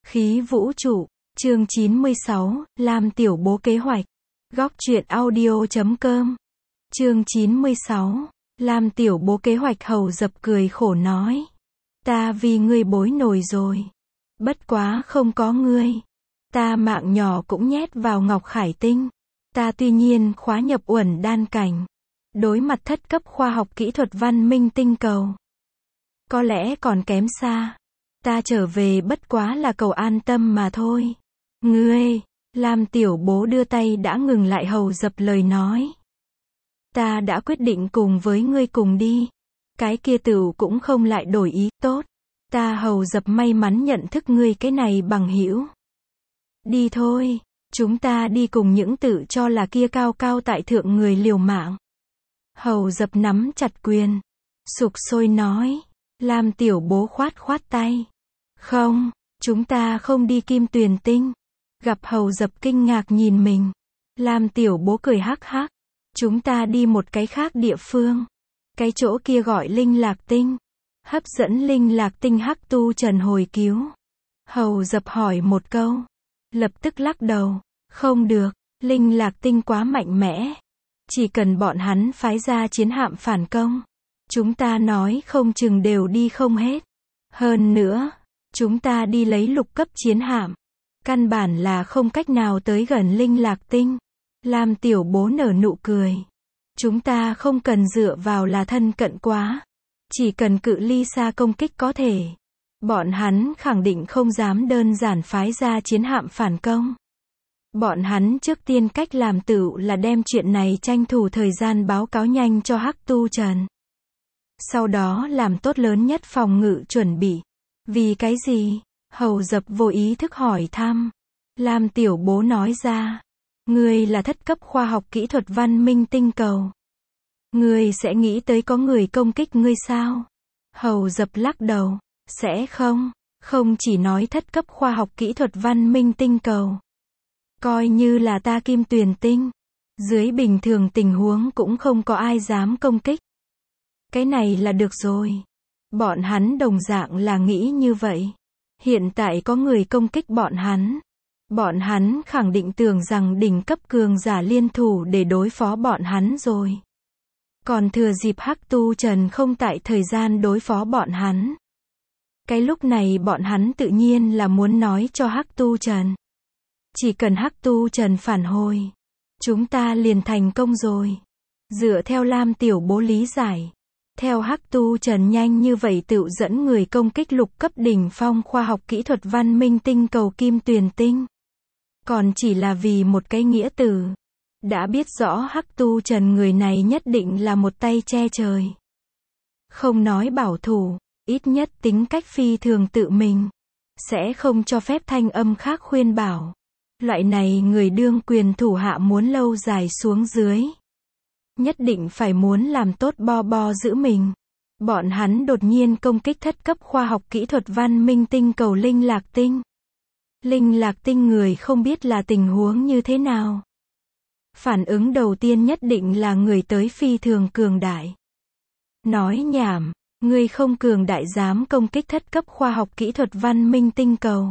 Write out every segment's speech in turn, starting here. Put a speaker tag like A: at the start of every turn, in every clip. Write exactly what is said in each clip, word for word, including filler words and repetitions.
A: Khí vũ trụ, chương chín mươi sáu, Lam Tiểu Bố kế hoạch. Góc truyện audio chấm com. Chương chín mươi sáu, Lam Tiểu Bố kế hoạch. Hầu Dập cười khổ nói. Ta vì ngươi bối nổi rồi. Bất quá không có ngươi. Ta mạng nhỏ cũng nhét vào Ngọc Khải Tinh. Ta tuy nhiên khóa nhập uẩn đan cảnh. Đối mặt thất cấp khoa học kỹ thuật văn minh tinh cầu. Có lẽ còn kém xa. Ta trở về bất quá là cầu an tâm mà thôi. Ngươi, Lam Tiểu Bố đưa tay đã ngừng lại Hầu Dập lời nói. Ta đã quyết định cùng với ngươi cùng đi. Cái kia tửu cũng không lại đổi ý, tốt. Ta Hầu Dập may mắn nhận thức ngươi cái này bằng hữu. Đi thôi, chúng ta đi cùng những tự cho là kia cao cao tại thượng người liều mạng. Hầu Dập nắm chặt quyền, sục sôi nói. Lam Tiểu Bố khoát khoát tay. Không, chúng ta không đi Kim Tuyền Tinh. Gặp Hầu Dập kinh ngạc nhìn mình. Lam Tiểu Bố cười hắc hắc. Chúng ta đi một cái khác địa phương. Cái chỗ kia gọi Linh Lạc Tinh. Hấp dẫn Linh Lạc Tinh Hắc Tu Trần hồi cứu. Hầu Dập hỏi một câu. Lập tức lắc đầu. Không được, Linh Lạc Tinh quá mạnh mẽ. Chỉ cần bọn hắn phái ra chiến hạm phản công. Chúng ta nói không chừng đều đi không hết. Hơn nữa, chúng ta đi lấy lục cấp chiến hạm. Căn bản là không cách nào tới gần Linh Lạc Tinh. Lam Tiểu Bố nở nụ cười. Chúng ta không cần dựa vào là thân cận quá. Chỉ cần cự ly xa công kích có thể. Bọn hắn khẳng định không dám đơn giản phái ra chiến hạm phản công. Bọn hắn trước tiên cách làm tựu là đem chuyện này tranh thủ thời gian báo cáo nhanh cho Hắc Tu Trần. Sau đó làm tốt lớn nhất phòng ngự chuẩn bị. Vì cái gì? Hầu Dập vô ý thức hỏi thăm. Lam Tiểu Bố nói ra. Ngươi là thất cấp khoa học kỹ thuật văn minh tinh cầu. Ngươi sẽ nghĩ tới có người công kích ngươi sao? Hầu Dập lắc đầu. Sẽ không. Không chỉ nói thất cấp khoa học kỹ thuật văn minh tinh cầu. Coi như là ta Kim Tuyền Tinh. Dưới bình thường tình huống cũng không có ai dám công kích. Cái này là được rồi. Bọn hắn đồng dạng là nghĩ như vậy. Hiện tại có người công kích bọn hắn. Bọn hắn khẳng định tưởng rằng đỉnh cấp cường giả liên thủ để đối phó bọn hắn rồi. Còn thừa dịp Hắc Tu Trần không tại thời gian đối phó bọn hắn. Cái lúc này bọn hắn tự nhiên là muốn nói cho Hắc Tu Trần. Chỉ cần Hắc Tu Trần phản hồi. Chúng ta liền thành công rồi. Dựa theo Lam Tiểu Bố lý giải. Theo Hắc Tu Trần nhanh như vậy tự dẫn người công kích lục cấp đỉnh phong khoa học kỹ thuật văn minh tinh cầu Kim Tuyền Tinh. Còn chỉ là vì một cái nghĩa từ. Đã biết rõ Hắc Tu Trần người này nhất định là một tay che trời. Không nói bảo thủ, ít nhất tính cách phi thường tự mình. Sẽ không cho phép thanh âm khác khuyên bảo. Loại này người đương quyền thủ hạ muốn lâu dài xuống dưới. Nhất định phải muốn làm tốt bo bo giữ mình. Bọn hắn đột nhiên công kích thất cấp khoa học kỹ thuật văn minh tinh cầu Linh Lạc Tinh. Linh Lạc Tinh người không biết là tình huống như thế nào. Phản ứng đầu tiên nhất định là người tới phi thường cường đại. Nói nhảm, người không cường đại dám công kích thất cấp khoa học kỹ thuật văn minh tinh cầu.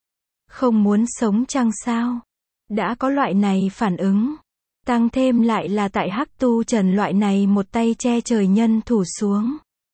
A: Không muốn sống chăng sao? Đã có loại này phản ứng. Tăng thêm lại là tại Hắc Tu Trần loại này một tay che trời nhân thủ xuống.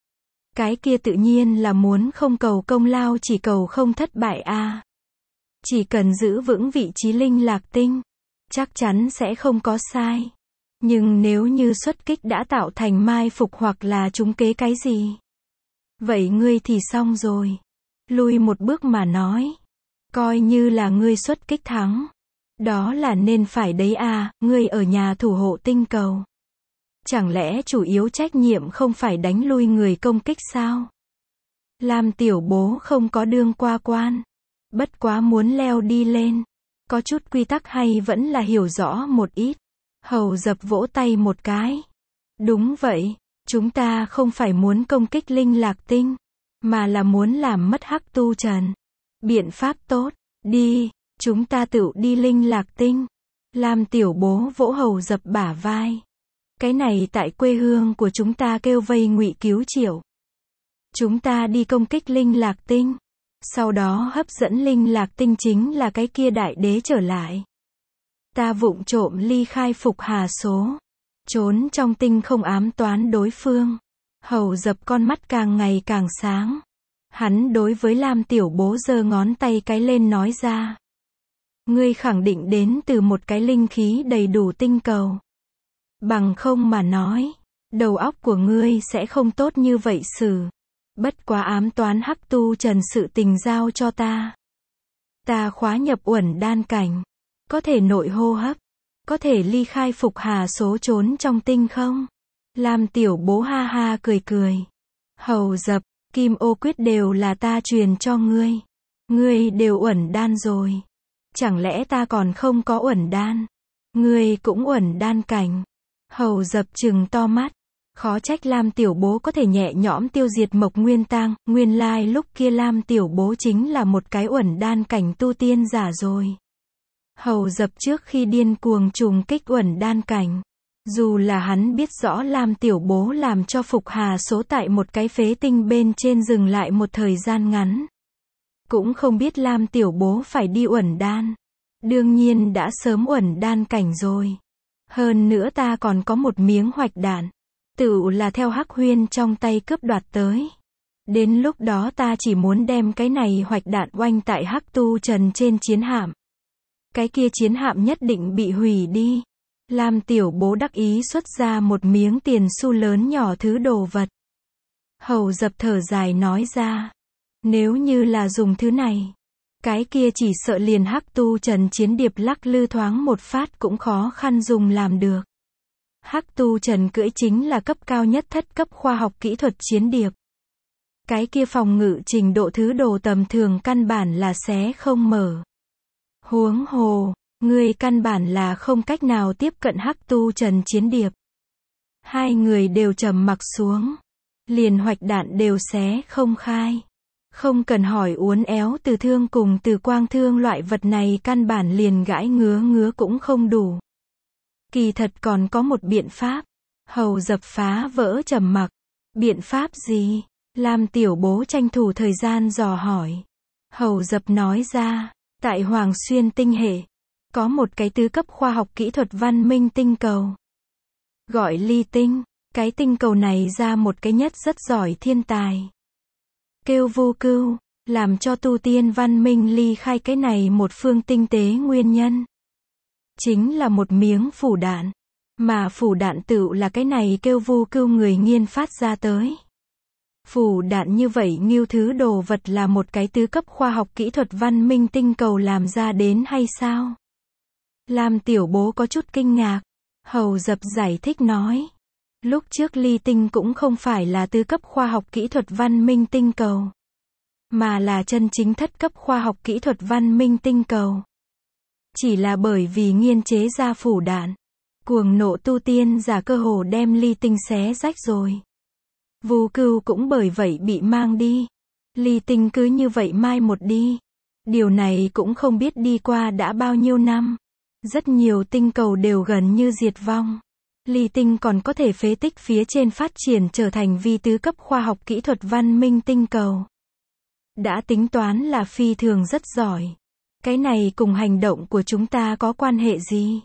A: Cái kia tự nhiên là muốn không cầu công lao chỉ cầu không thất bại a. À. Chỉ cần giữ vững vị trí Linh Lạc Tinh. Chắc chắn sẽ không có sai. Nhưng nếu như xuất kích đã tạo thành mai phục hoặc là trúng kế cái gì. Vậy ngươi thì xong rồi. Lui một bước mà nói. Coi như là ngươi xuất kích thắng. Đó là nên phải đấy à, ngươi ở nhà thủ hộ tinh cầu. Chẳng lẽ chủ yếu trách nhiệm không phải đánh lui người công kích sao? Lam Tiểu Bố không có đương qua quan. Bất quá muốn leo đi lên. Có chút quy tắc hay vẫn là hiểu rõ một ít. Hầu Dập vỗ tay một cái. Đúng vậy, chúng ta không phải muốn công kích Linh Lạc Tinh. Mà là muốn làm mất Hắc Tu Trần. Biện pháp tốt, đi. Chúng ta tự đi Linh Lạc Tinh. Lam Tiểu Bố vỗ Hầu Dập bả vai. Cái này tại quê hương của chúng ta kêu vây ngụy cứu triệu. Chúng ta đi công kích Linh Lạc Tinh. Sau đó hấp dẫn linh lạc tinh chính là cái kia đại đế trở lại. Ta vụng trộm ly khai Phục Hà số. Trốn trong tinh không ám toán đối phương. Hầu Dập con mắt càng ngày càng sáng. Hắn đối với Lam Tiểu Bố giơ ngón tay cái lên nói ra. Ngươi khẳng định đến từ một cái linh khí đầy đủ tinh cầu. Bằng không mà nói, đầu óc của ngươi sẽ không tốt như vậy xử. Bất quá ám toán Hắc Tu Trần sự tình giao cho ta. Ta khóa nhập uẩn đan cảnh. Có thể nội hô hấp. Có thể ly khai Phục Hà số trốn trong tinh không? Lam Tiểu Bố ha ha cười cười. Hầu Dập, Kim Ô Quyết đều là ta truyền cho ngươi. Ngươi đều uẩn đan rồi. Chẳng lẽ ta còn không có uẩn đan? Ngươi cũng uẩn đan cảnh. Hầu Dập trừng to mắt. Khó trách Lam Tiểu Bố có thể nhẹ nhõm tiêu diệt Mộc Nguyên Tang, nguyên lai lúc kia Lam Tiểu Bố chính là một cái uẩn đan cảnh tu tiên giả rồi. Hầu Dập trước khi điên cuồng trùng kích uẩn đan cảnh. Dù là hắn biết rõ Lam Tiểu Bố làm cho Phục Hà số tại một cái phế tinh bên trên dừng lại một thời gian ngắn. Cũng không biết Lam Tiểu Bố phải đi uẩn đan. Đương nhiên đã sớm uẩn đan cảnh rồi. Hơn nữa ta còn có một miếng hoạch đạn. Tựu là theo Hắc Huyên trong tay cướp đoạt tới. Đến lúc đó ta chỉ muốn đem cái này hoạch đạn oanh tại Hắc Tu Trần trên chiến hạm. Cái kia chiến hạm nhất định bị hủy đi. Lam Tiểu Bố đắc ý xuất ra một miếng tiền xu lớn nhỏ thứ đồ vật. Hầu Dập thở dài nói ra. Nếu như là dùng thứ này, cái kia chỉ sợ liền Hắc Tu Trần chiến điệp lắc lư thoáng một phát cũng khó khăn dùng làm được. Hắc Tu Trần cưỡi chính là cấp cao nhất thất cấp khoa học kỹ thuật chiến điệp. Cái kia phòng ngự trình độ thứ đồ tầm thường căn bản là xé không mở. Huống hồ, ngươi căn bản là không cách nào tiếp cận Hắc Tu Trần chiến điệp. Hai người đều trầm mặc xuống. Liền hoạch đạn đều xé không khai. Không cần hỏi uốn éo từ thương cùng từ quang thương loại vật này căn bản liền gãi ngứa ngứa cũng không đủ. Kỳ thật còn có một biện pháp. Hầu Dập phá vỡ trầm mặc. Biện pháp gì? Lam Tiểu Bố tranh thủ thời gian dò hỏi. Hầu Dập nói ra, tại Hoàng Xuyên tinh hệ, có một cái tứ cấp khoa học kỹ thuật văn minh tinh cầu. Gọi Ly Tinh. Cái tinh cầu này ra một cái nhất rất giỏi thiên tài. Kêu Vu Cưu, làm cho tu tiên văn minh ly khai cái này một phương tinh tế nguyên nhân. Chính là một miếng phủ đạn. Mà phủ đạn tựu là cái này kêu Vu Cưu người nghiên phát ra tới. Phủ đạn như vậy nghiêu thứ đồ vật là một cái tứ cấp khoa học kỹ thuật văn minh tinh cầu làm ra đến hay sao? Lam Tiểu Bố có chút kinh ngạc. Hầu Dập giải thích nói. Lúc trước Ly Tinh cũng không phải là tứ cấp khoa học kỹ thuật văn minh tinh cầu. Mà là chân chính thất cấp khoa học kỹ thuật văn minh tinh cầu. Chỉ là bởi vì nghiên chế ra phủ đạn. Cuồng nộ tu tiên giả cơ hồ đem Ly Tinh xé rách rồi. Vu Cưu cũng bởi vậy bị mang đi. Ly Tinh cứ như vậy mai một đi. Điều này cũng không biết đi qua đã bao nhiêu năm. Rất nhiều tinh cầu đều gần như diệt vong. Ly Tinh còn có thể phế tích phía trên phát triển trở thành vi tứ cấp khoa học kỹ thuật văn minh tinh cầu. Đã tính toán là phi thường rất giỏi. Cái này cùng hành động của chúng ta có quan hệ gì?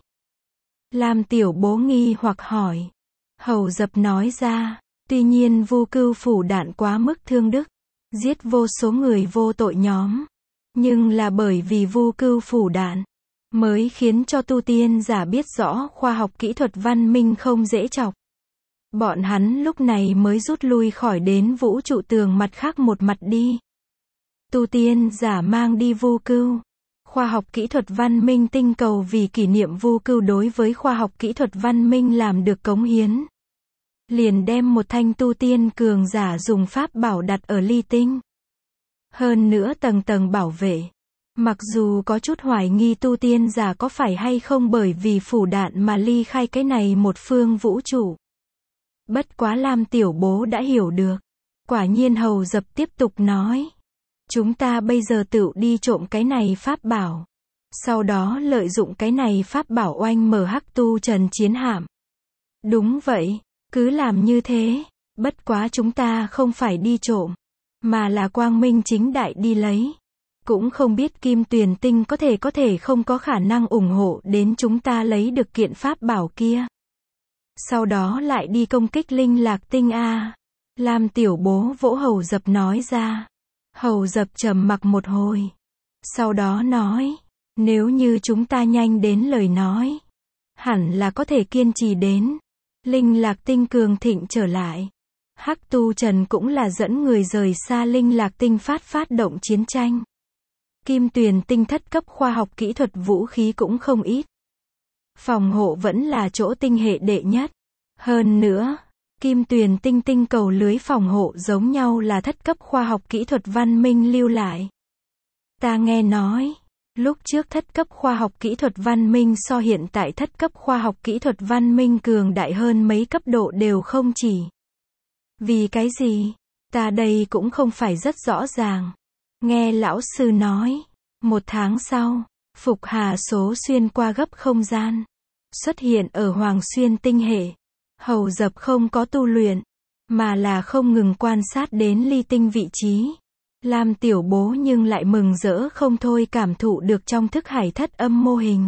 A: Lam Tiểu Bố nghi hoặc hỏi. Hầu Dập nói ra, tuy nhiên Vu Cưu phủ đạn quá mức thương đức, giết vô số người vô tội nhóm. Nhưng là bởi vì Vu Cưu phủ đạn, mới khiến cho tu tiên giả biết rõ khoa học kỹ thuật văn minh không dễ chọc. Bọn hắn lúc này mới rút lui khỏi đến vũ trụ tường mặt khác một mặt đi. Tu tiên giả mang đi Vu Cưu. Khoa học kỹ thuật văn minh tinh cầu vì kỷ niệm Vu Cưu đối với khoa học kỹ thuật văn minh làm được cống hiến. Liền đem một thanh tu tiên cường giả dùng pháp bảo đặt ở Ly Tinh. Hơn nữa tầng tầng bảo vệ. Mặc dù có chút hoài nghi tu tiên giả có phải hay không bởi vì phủ đạn mà ly khai cái này một phương vũ trụ. Bất quá Lam Tiểu Bố đã hiểu được. Quả nhiên Hầu Dập tiếp tục nói. Chúng ta bây giờ tự đi trộm cái này pháp bảo. Sau đó lợi dụng cái này pháp bảo oanh mở Hắc Tu Trần chiến hạm. Đúng vậy, cứ làm như thế. Bất quá chúng ta không phải đi trộm, mà là quang minh chính đại đi lấy. Cũng không biết Kim Tuyền Tinh có thể có thể không có khả năng ủng hộ đến chúng ta lấy được kiện pháp bảo kia. Sau đó lại đi công kích Linh Lạc Tinh a. Lam tiểu bố vỗ Hầu Dập nói ra. Hầu Dập trầm mặc một hồi. Sau đó nói, nếu như chúng ta nhanh đến lời nói, hẳn là có thể kiên trì đến Linh Lạc Tinh cường thịnh trở lại. Hắc Tu Trần cũng là dẫn người rời xa Linh Lạc Tinh phát phát động chiến tranh. Kim Tuyền Tinh thất cấp khoa học kỹ thuật vũ khí cũng không ít. Phòng hộ vẫn là chỗ tinh hệ đệ nhất. Hơn nữa, Kim Tuyền Tinh tinh cầu lưới phòng hộ giống nhau là thất cấp khoa học kỹ thuật văn minh lưu lại. Ta nghe nói, lúc trước thất cấp khoa học kỹ thuật văn minh so hiện tại thất cấp khoa học kỹ thuật văn minh cường đại hơn mấy cấp độ đều không chỉ. Vì cái gì? Ta đây cũng không phải rất rõ ràng. Nghe lão sư nói, một tháng sau, Phục Hà số xuyên qua gấp không gian, xuất hiện ở Hoàng Xuyên tinh hệ. Hầu Dập không có tu luyện, mà là không ngừng quan sát đến ly tinh vị trí. Lam tiểu bố nhưng lại mừng rỡ không thôi cảm thụ được trong thức hải thất âm mô hình.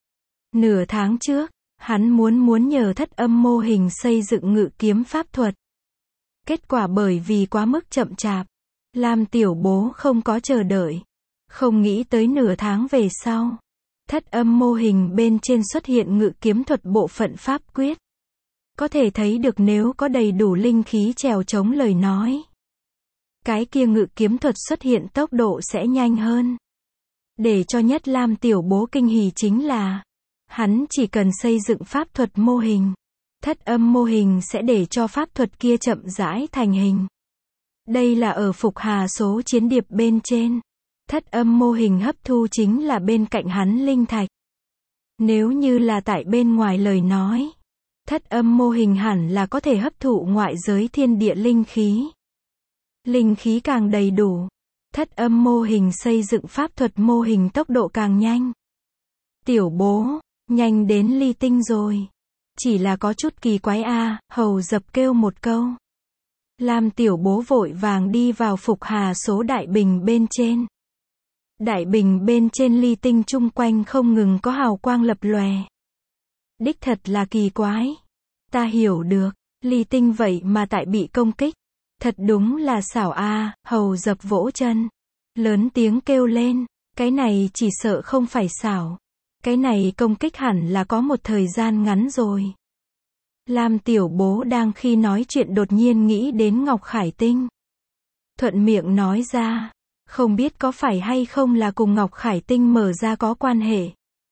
A: Nửa tháng trước, hắn muốn muốn nhờ thất âm mô hình xây dựng ngự kiếm pháp thuật. Kết quả bởi vì quá mức chậm chạp, Lam tiểu bố không có chờ đợi. Không nghĩ tới nửa tháng về sau, thất âm mô hình bên trên xuất hiện ngự kiếm thuật bộ phận pháp quyết. Có thể thấy được nếu có đầy đủ linh khí trèo chống lời nói, cái kia ngự kiếm thuật xuất hiện tốc độ sẽ nhanh hơn. Để cho nhất Lam tiểu bố kinh hỉ chính là, hắn chỉ cần xây dựng pháp thuật mô hình, thất âm mô hình sẽ để cho pháp thuật kia chậm rãi thành hình. Đây là ở Phục Hà số chiến điệp bên trên. Thất âm mô hình hấp thu chính là bên cạnh hắn linh thạch. Nếu như là tại bên ngoài lời nói, thất âm mô hình hẳn là có thể hấp thụ ngoại giới thiên địa linh khí. Linh khí càng đầy đủ, thất âm mô hình xây dựng pháp thuật mô hình tốc độ càng nhanh. Tiểu bố, nhanh đến ly tinh rồi. Chỉ là có chút kỳ quái a. Hầu Dập kêu một câu. Lam tiểu bố vội vàng đi vào Phục Hà số đại bình bên trên. Đại bình bên trên ly tinh chung quanh không ngừng có hào quang lập lòe. Đích thật là kỳ quái. Ta hiểu được, ly tinh vậy mà tại bị công kích. Thật đúng là xảo a. Hầu Dập vỗ chân, lớn tiếng kêu lên, cái này chỉ sợ không phải xảo. Cái này công kích hẳn là có một thời gian ngắn rồi. Lam tiểu bố đang khi nói chuyện đột nhiên nghĩ đến Ngọc Khải Tinh. Thuận miệng nói ra, không biết có phải hay không là cùng Ngọc Khải Tinh mở ra có quan hệ.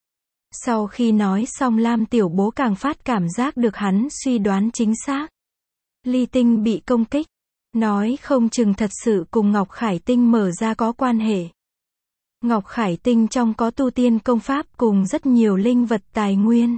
A: Sau khi nói xong Lam tiểu bố càng phát cảm giác được hắn suy đoán chính xác. Ly tinh bị công kích, nói không chừng thật sự cùng Ngọc Khải Tinh mở ra có quan hệ. Ngọc Khải Tinh trong có tu tiên công pháp cùng rất nhiều linh vật tài nguyên.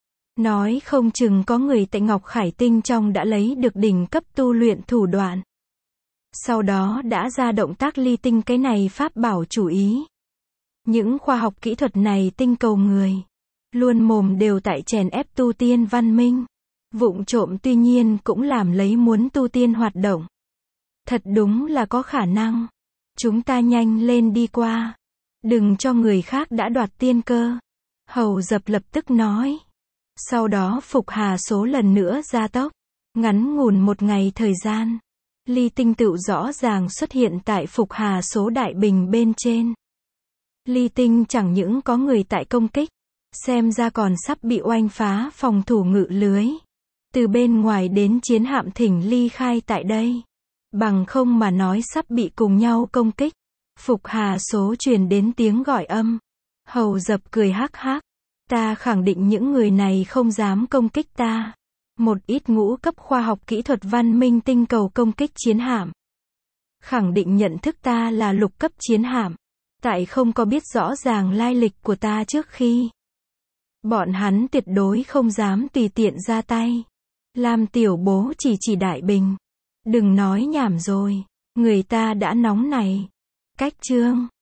A: Nói không chừng có người tại Ngọc Khải Tinh trong đã lấy được đỉnh cấp tu luyện thủ đoạn. Sau đó đã ra động tác ly tinh cái này pháp bảo chủ ý. Những khoa học kỹ thuật này tinh cầu người, luôn mồm đều tại chèn ép tu tiên văn minh. Vụng trộm tuy nhiên cũng làm lấy muốn tu tiên hoạt động. Thật đúng là có khả năng. Chúng ta nhanh lên đi qua. Đừng cho người khác đã đoạt tiên cơ. Hầu Dập lập tức nói. Sau đó Phục Hà số lần nữa gia tốc. Ngắn ngủn một ngày thời gian, ly tinh tựu rõ ràng xuất hiện tại Phục Hà số đại bình bên trên. Ly tinh chẳng những có người tại công kích, xem ra còn sắp bị oanh phá phòng thủ ngự lưới. Từ bên ngoài đến chiến hạm thỉnh ly khai tại đây. Bằng không mà nói sắp bị cùng nhau công kích. Phục Hà số truyền đến tiếng gọi âm. Hầu Dập cười hắc hắc. Ta khẳng định những người này không dám công kích ta. Một ít ngũ cấp khoa học kỹ thuật văn minh tinh cầu công kích chiến hạm. Khẳng định nhận thức ta là lục cấp chiến hạm. Tại không có biết rõ ràng lai lịch của ta trước khi. Bọn hắn tuyệt đối không dám tùy tiện ra tay. Lam tiểu bố chỉ chỉ đại bình. Đừng nói nhảm rồi. Người ta đã nóng này. Cách chương.